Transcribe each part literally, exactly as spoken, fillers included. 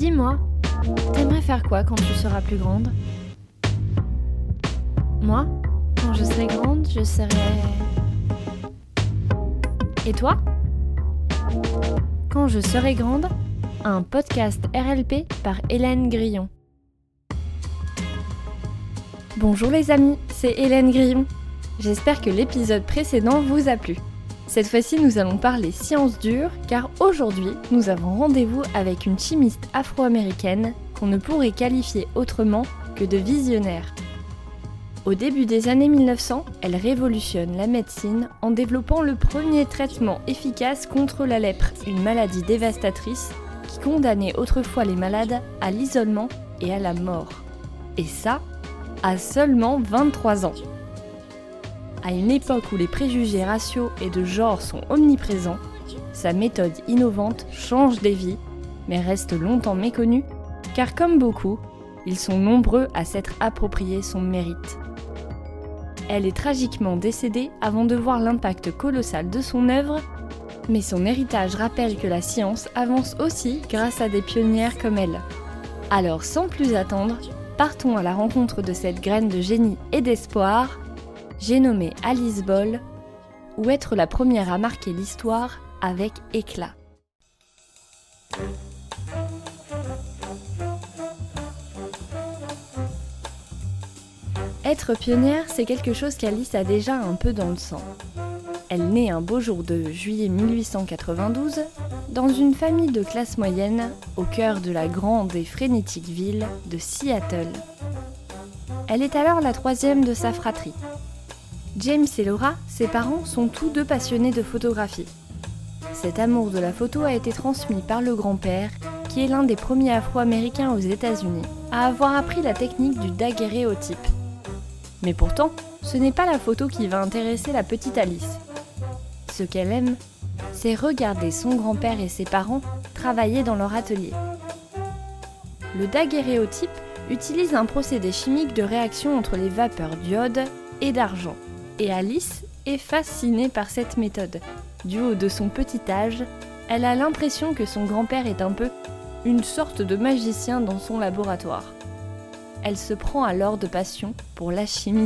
Dis-moi, t'aimerais faire quoi quand tu seras plus grande ? Moi, quand je serai grande, je serai... Et toi ? Quand je serai grande, un podcast R L P par Hélène Grillon. Bonjour les amis, c'est Hélène Grillon. J'espère que l'épisode précédent vous a plu. Cette fois-ci, nous allons parler sciences dures, car aujourd'hui, nous avons rendez-vous avec une chimiste afro-américaine qu'on ne pourrait qualifier autrement que de visionnaire. Au début des années mille neuf cents, elle révolutionne la médecine en développant le premier traitement efficace contre la lèpre, une maladie dévastatrice qui condamnait autrefois les malades à l'isolement et à la mort. Et ça, à seulement vingt-trois ans. À une époque où les préjugés raciaux et de genre sont omniprésents, sa méthode innovante change des vies, mais reste longtemps méconnue, car comme beaucoup, ils sont nombreux à s'être approprié son mérite. Elle est tragiquement décédée avant de voir l'impact colossal de son œuvre, mais son héritage rappelle que la science avance aussi grâce à des pionnières comme elle. Alors sans plus attendre, partons à la rencontre de cette graine de génie et d'espoir. J'ai nommé Alice Ball, ou être la première à marquer l'histoire avec éclat. Être pionnière, c'est quelque chose qu'Alice a déjà un peu dans le sang. Elle naît un beau jour de juillet mille huit cent quatre-vingt-douze dans une famille de classe moyenne au cœur de la grande et frénétique ville de Seattle. Elle est alors la troisième de sa fratrie. James et Laura, ses parents, sont tous deux passionnés de photographie. Cet amour de la photo a été transmis par le grand-père, qui est l'un des premiers Afro-Américains aux États-Unis à avoir appris la technique du daguerréotype. Mais pourtant, ce n'est pas la photo qui va intéresser la petite Alice. Ce qu'elle aime, c'est regarder son grand-père et ses parents travailler dans leur atelier. Le daguerréotype utilise un procédé chimique de réaction entre les vapeurs d'iode et d'argent. Et Alice est fascinée par cette méthode. Du haut de son petit âge, elle a l'impression que son grand-père est un peu une sorte de magicien dans son laboratoire. Elle se prend alors de passion pour la chimie.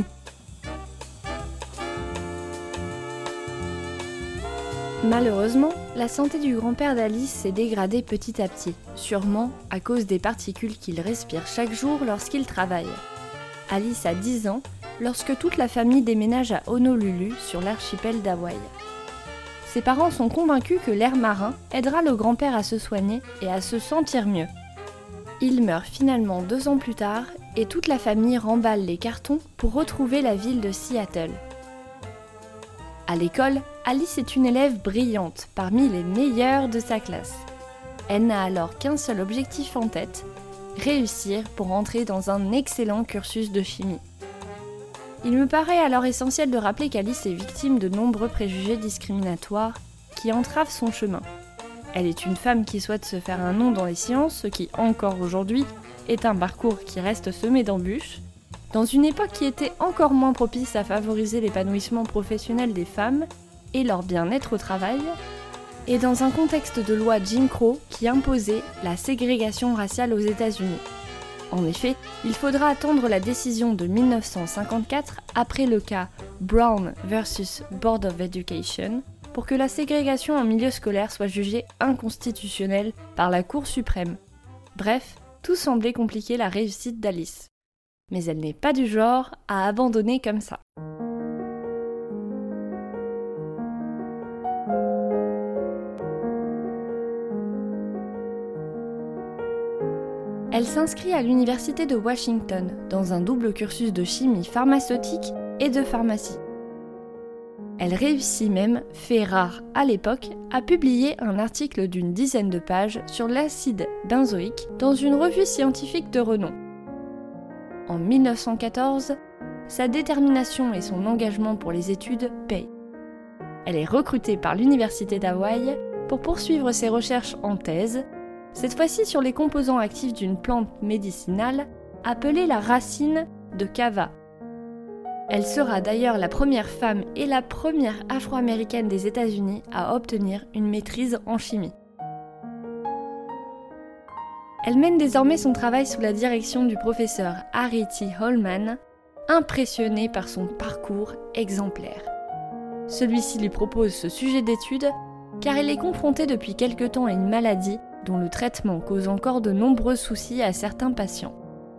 Malheureusement, la santé du grand-père d'Alice s'est dégradée petit à petit, sûrement à cause des particules qu'il respire chaque jour lorsqu'il travaille. Alice a dix ans lorsque toute la famille déménage à Honolulu sur l'archipel d'Hawaï. Ses parents sont convaincus que l'air marin aidera le grand-père à se soigner et à se sentir mieux. Il meurt finalement deux ans plus tard et toute la famille remballe les cartons pour retrouver la ville de Seattle. À l'école, Alice est une élève brillante, parmi les meilleures de sa classe. Elle n'a alors qu'un seul objectif en tête, réussir pour entrer dans un excellent cursus de chimie. Il me paraît alors essentiel de rappeler qu'Alice est victime de nombreux préjugés discriminatoires qui entravent son chemin. Elle est une femme qui souhaite se faire un nom dans les sciences, ce qui, encore aujourd'hui, est un parcours qui reste semé d'embûches, dans une époque qui était encore moins propice à favoriser l'épanouissement professionnel des femmes et leur bien-être au travail, et dans un contexte de loi Jim Crow qui imposait la ségrégation raciale aux États-Unis. En effet, il faudra attendre la décision de mille neuf cent cinquante-quatre, après le cas Brown versus Board of Education, pour que la ségrégation en milieu scolaire soit jugée inconstitutionnelle par la Cour suprême. Bref, tout semblait compliquer la réussite d'Alice. Mais elle n'est pas du genre à abandonner comme ça. Elle s'inscrit à l'université de Washington dans un double cursus de chimie pharmaceutique et de pharmacie. Elle réussit même, fait rare à l'époque, à publier un article d'une dizaine de pages sur l'acide benzoïque dans une revue scientifique de renom. En mille neuf cent quatorze, sa détermination et son engagement pour les études payent. Elle est recrutée par l'université d'Hawaï pour poursuivre ses recherches en thèse, cette fois-ci sur les composants actifs d'une plante médicinale appelée la racine de kava. Elle sera d'ailleurs la première femme et la première afro-américaine des États-Unis à obtenir une maîtrise en chimie. Elle mène désormais son travail sous la direction du professeur Harry T. Holman, impressionné par son parcours exemplaire. Celui-ci lui propose ce sujet d'étude car elle est confrontée depuis quelque temps à une maladie dont le traitement cause encore de nombreux soucis à certains patients.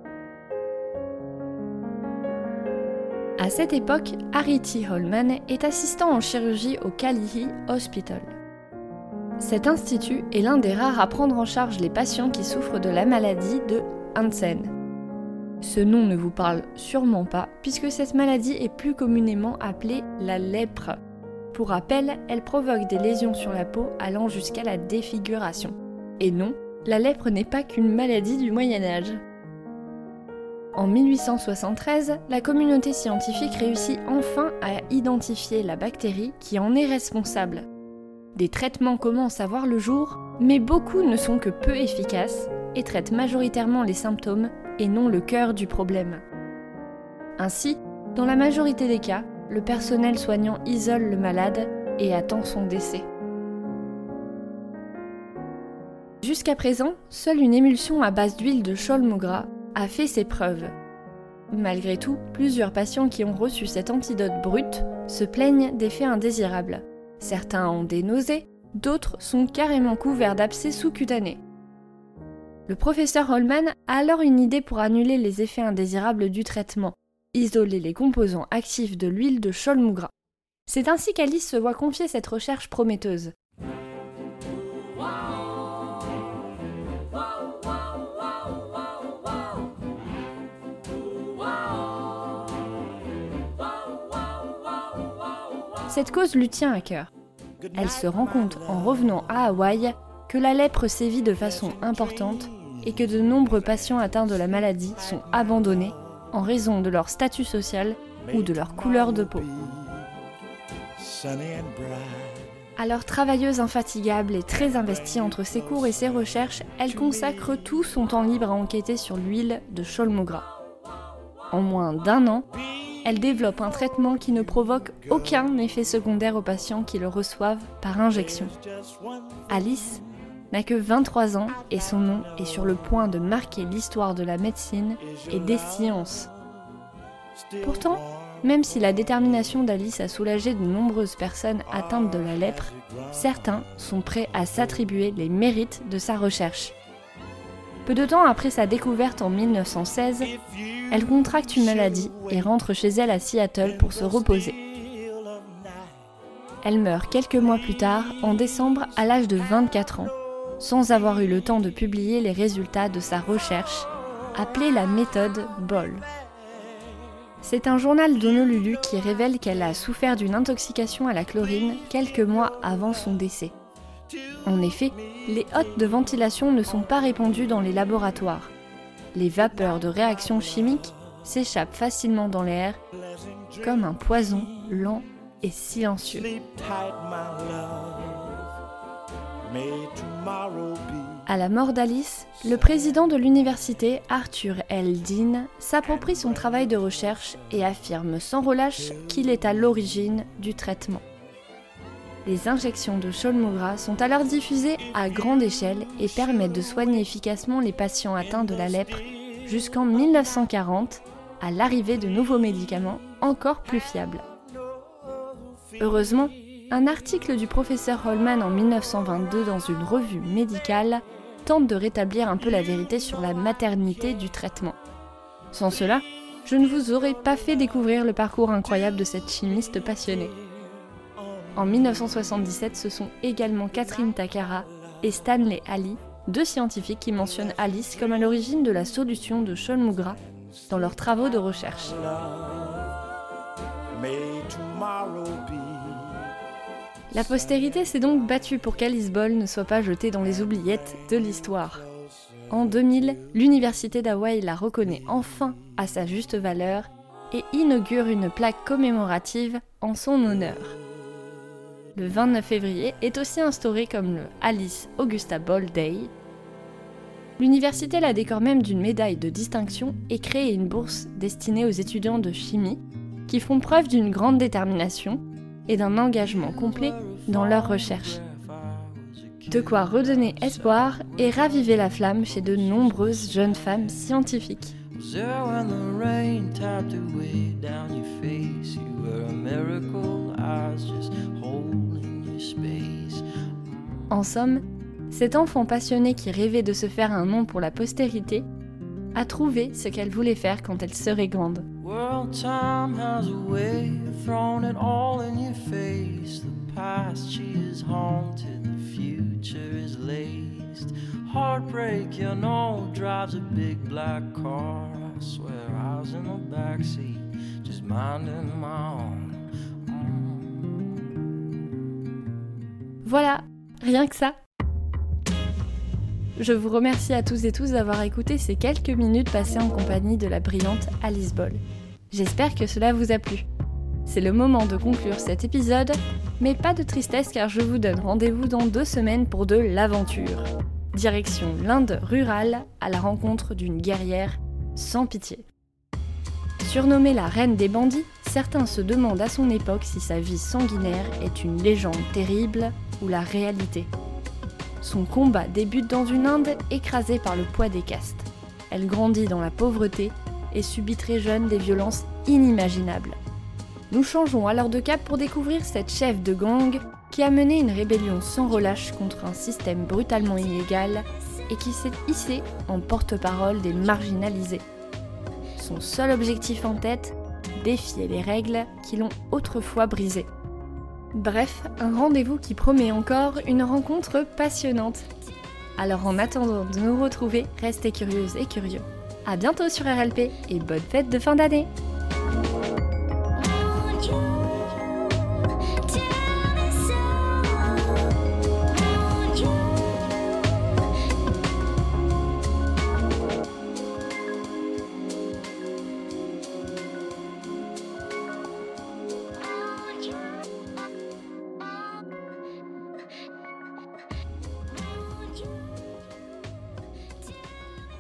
À cette époque, Harry T. Holman est assistant en chirurgie au Kalihi Hospital. Cet institut est l'un des rares à prendre en charge les patients qui souffrent de la maladie de Hansen. Ce nom ne vous parle sûrement pas, puisque cette maladie est plus communément appelée la lèpre. Pour rappel, elle provoque des lésions sur la peau allant jusqu'à la défiguration. Et non, la lèpre n'est pas qu'une maladie du Moyen-Âge. En mille huit cent soixante-treize, la communauté scientifique réussit enfin à identifier la bactérie qui en est responsable. Des traitements commencent à voir le jour, mais beaucoup ne sont que peu efficaces et traitent majoritairement les symptômes et non le cœur du problème. Ainsi, dans la majorité des cas, le personnel soignant isole le malade et attend son décès. Jusqu'à présent, seule une émulsion à base d'huile de Cholmu gras a fait ses preuves. Malgré tout, plusieurs patients qui ont reçu cet antidote brut se plaignent d'effets indésirables. Certains ont des nausées, d'autres sont carrément couverts d'abcès sous-cutanés. Le professeur Holman a alors une idée pour annuler les effets indésirables du traitement, isoler les composants actifs de l'huile de Cholmu gras. C'est ainsi qu'Alice se voit confier cette recherche prometteuse. Cette cause lui tient à cœur. Elle se rend compte en revenant à Hawaï que la lèpre sévit de façon importante et que de nombreux patients atteints de la maladie sont abandonnés en raison de leur statut social ou de leur couleur de peau. Alors travailleuse infatigable et très investie entre ses cours et ses recherches, elle consacre tout son temps libre à enquêter sur l'huile de Cholmu gras. En moins d'un an, elle développe un traitement qui ne provoque aucun effet secondaire aux patients qui le reçoivent par injection. Alice n'a que vingt-trois ans et son nom est sur le point de marquer l'histoire de la médecine et des sciences. Pourtant, même si la détermination d'Alice a soulagé de nombreuses personnes atteintes de la lèpre, certains sont prêts à s'attribuer les mérites de sa recherche. Peu de temps après sa découverte en mille neuf cent seize, elle contracte une maladie et rentre chez elle à Seattle pour se reposer. Elle meurt quelques mois plus tard, en décembre, à l'âge de vingt-quatre ans, sans avoir eu le temps de publier les résultats de sa recherche, appelée la méthode Boll. C'est un journal d'Honolulu qui révèle qu'elle a souffert d'une intoxication à la chlorine quelques mois avant son décès. En effet, les hottes de ventilation ne sont pas répandues dans les laboratoires. Les vapeurs de réactions chimiques s'échappent facilement dans l'air, comme un poison lent et silencieux. À la mort d'Alice, le président de l'université, Arthur L. Dean, s'approprie son travail de recherche et affirme sans relâche qu'il est à l'origine du traitement. Les injections de Cholmu gras sont alors diffusées à grande échelle et permettent de soigner efficacement les patients atteints de la lèpre jusqu'en mille neuf cent quarante, à l'arrivée de nouveaux médicaments encore plus fiables. Heureusement, un article du professeur Holman en mille neuf cent vingt-deux dans une revue médicale tente de rétablir un peu la vérité sur la maternité du traitement. Sans cela, je ne vous aurais pas fait découvrir le parcours incroyable de cette chimiste passionnée. En mille neuf cent soixante-dix-sept, ce sont également Catherine Takara et Stanley Halley, deux scientifiques qui mentionnent Alice comme à l'origine de la solution de Cholmu gras dans leurs travaux de recherche. La postérité s'est donc battue pour qu'Alice Boll ne soit pas jetée dans les oubliettes de l'histoire. En deux mille, l'université d'Hawaï la reconnaît enfin à sa juste valeur et inaugure une plaque commémorative en son honneur. Le vingt-neuf février est aussi instauré comme le Alice Augusta Boll Day. L'université la décore même d'une médaille de distinction et crée une bourse destinée aux étudiants de chimie qui font preuve d'une grande détermination et d'un engagement complet dans leurs recherches. De quoi redonner espoir et raviver la flamme chez de nombreuses jeunes femmes scientifiques. En somme, cet enfant passionné qui rêvait de se faire un nom pour la postérité a trouvé ce qu'elle voulait faire quand elle serait grande. World time has a way of throwing it all in your face. The past she is haunted, the future is laced. Heartbreak, you know, drives a big black car. I swear I was in the backseat, just minding my own. Mm. Voilà, rien que ça. Je vous remercie à tous et tous d'avoir écouté ces quelques minutes passées en compagnie de la brillante Alice Ball. J'espère que cela vous a plu. C'est le moment de conclure cet épisode, mais pas de tristesse car je vous donne rendez-vous dans deux semaines pour de l'aventure. Direction l'Inde rurale à la rencontre d'une guerrière sans pitié. Surnommée la reine des bandits, certains se demandent à son époque si sa vie sanguinaire est une légende terrible ou la réalité. Son combat débute dans une Inde écrasée par le poids des castes. Elle grandit dans la pauvreté et subit très jeune des violences inimaginables. Nous changeons alors de cap pour découvrir cette chef de gang qui a mené une rébellion sans relâche contre un système brutalement illégal et qui s'est hissée en porte-parole des marginalisés. Son seul objectif en tête, défier les règles qui l'ont autrefois brisée. Bref, un rendez-vous qui promet encore une rencontre passionnante. Alors en attendant de nous retrouver, restez curieuses et curieux. À bientôt sur R L P et bonne fête de fin d'année!